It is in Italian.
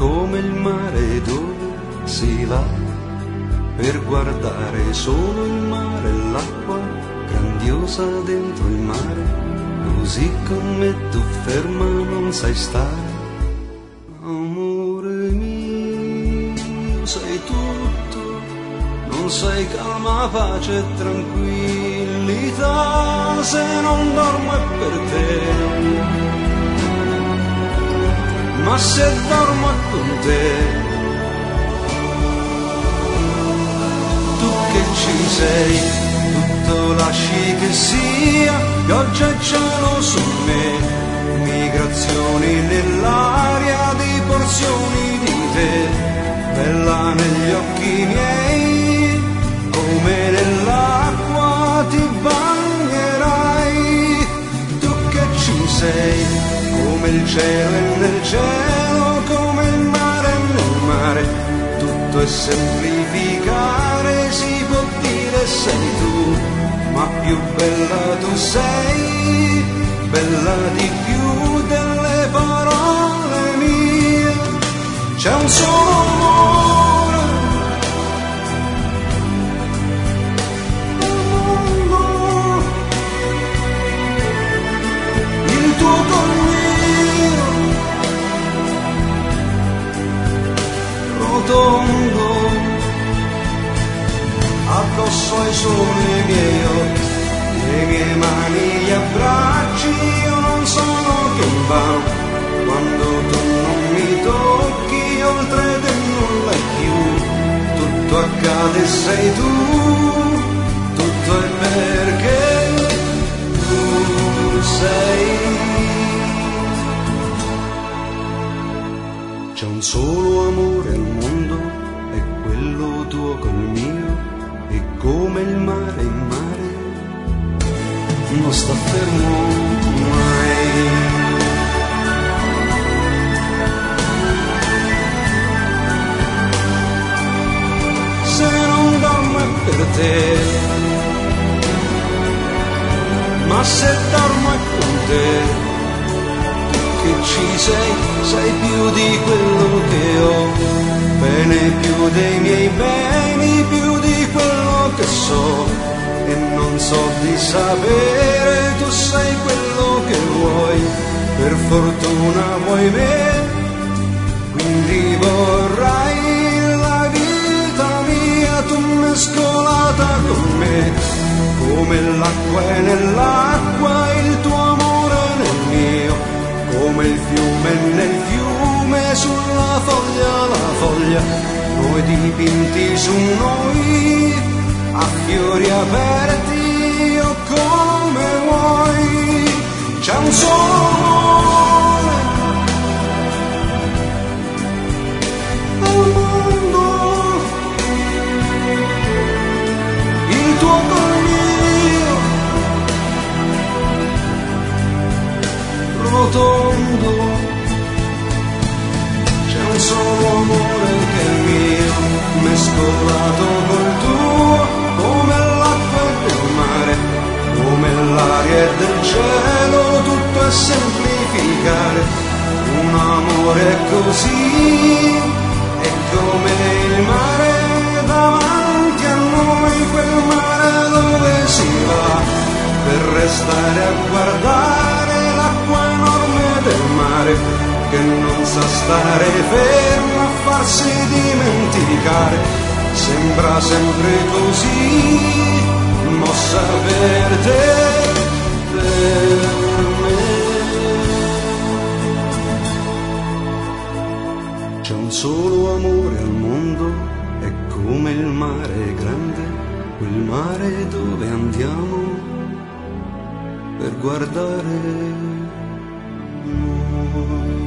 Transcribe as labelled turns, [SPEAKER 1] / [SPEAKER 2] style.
[SPEAKER 1] come il mare dove si va per guardare solo il mare e l'acqua grandiosa dentro il mare, così come tu ferma non sai stare. Amore mio, sei tutto, non sei calma, pace e tranquillità, se non dormo è per te, ma se dormo è con te. Tu che ci sei, tutto lasci che sia, pioggia e cielo su me, migrazioni nell'aria di porzioni di te, bella negli occhi miei, come nell'acqua ti bagnerai. Tu che ci sei, come il cielo e nel cielo, come il mare e nel mare, tutto è semplificare, si può dire sei tu, ma più bella tu sei, bella di più delle parole mie. C'è un solo amore al mondo, il tuo col mio, rotondo, addosso ai soli miei occhi, le mie mani, gli abbracci, io non sono che in vano, quando tu non mi tocchi, oltre te nulla è più, tutto accade sei tu, tutto è perché tu sei. C'è un solo amore al mondo, è quello tuo col mio, e come il mare in mare non sta fermo mai. Se non dormo è per te, ma se dormo è con te. Tu che ci sei, sei più di quello che ho, bene più dei miei beni, più di quello che so, e non so di sapere, tu sei quello che vuoi, per fortuna vuoi me, quindi vorrai la vita mia, tu mescolata con me, come l'acqua è nell'acqua, il tuo amore nel mio, come il fiume nel fiume, sulla foglia la foglia, noi dipinti su noi, a fiori aperti o come vuoi. C'è un solo amore al mondo, il tuo col mio, rotondo. C'è un solo amore che è mio, mescolato col tuo, come l'acqua del mare, come l'aria del cielo, tutto è semplificare, un amore così, è come il mare davanti a noi, quel mare dove si va, per restare a guardare l'acqua enorme del mare, che non sa stare ferma a farsi dimenticare, sembra sempre così, mossa per te, per me. C'è un solo amore al mondo, è come il mare grande, quel mare dove andiamo per guardare noi.